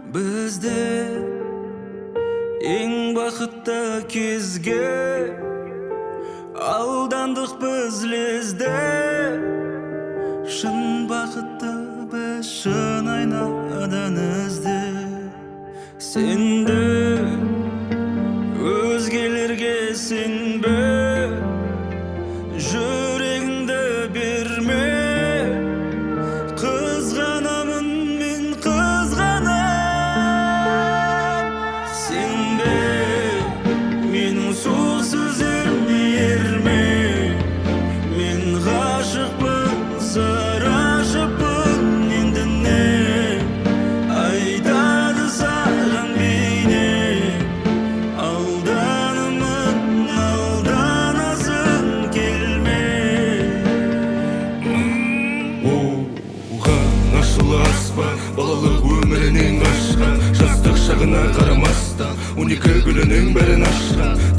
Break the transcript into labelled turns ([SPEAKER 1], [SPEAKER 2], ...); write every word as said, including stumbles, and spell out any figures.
[SPEAKER 1] Бізде ең бақытты кезге алдандық біз лезде. Шын бақытты біз шын айнадан ізде. Сенді өзгелерге сенбе, жүрегіңді берме. Қызғанамын мен, қызғанам. Сенбе менің сол сөзіме ерме. Мен ғашықпын, сыр ашыппын, енді не айтады саған бейне. Алданымын, алданасың келме.
[SPEAKER 2] Оған ашылы аспан, балалық өмірінен қашқан, жастық шағына қарамастан он екі гүлінің бәрін ашқан.